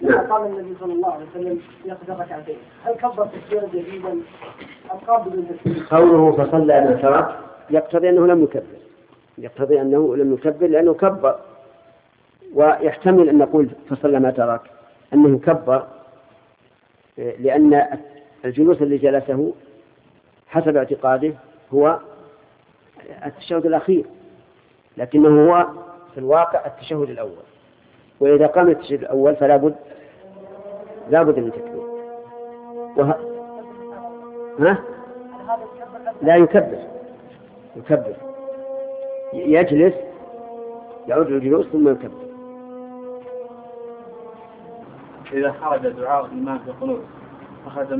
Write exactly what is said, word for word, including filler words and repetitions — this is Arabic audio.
قال النبي صلى الله عليه وسلم يقضي ركعتين، هل كبر تكبيرا جديدا أم قام بدون تكبير؟ قوله فصلى ما ترك يقتضي أنه لم يكبر، يقتضي أنه لم يكبر لأنه كبر، ويحتمل أن نقول فصلى ما ترك أنه كبر لأن الجلوس الذي جلسه حسب اعتقاده هو التشهد الأخير، لكنه هو في الواقع التشهد الأول، وإذا قام التشهد الأول فلا بد لا بد من تكبير. وه... ها؟ لا يكبر، يكبر يجلس يعود الجلوس ثم يكبر. إذا خرج دعاء الإمام في القنوت أخذ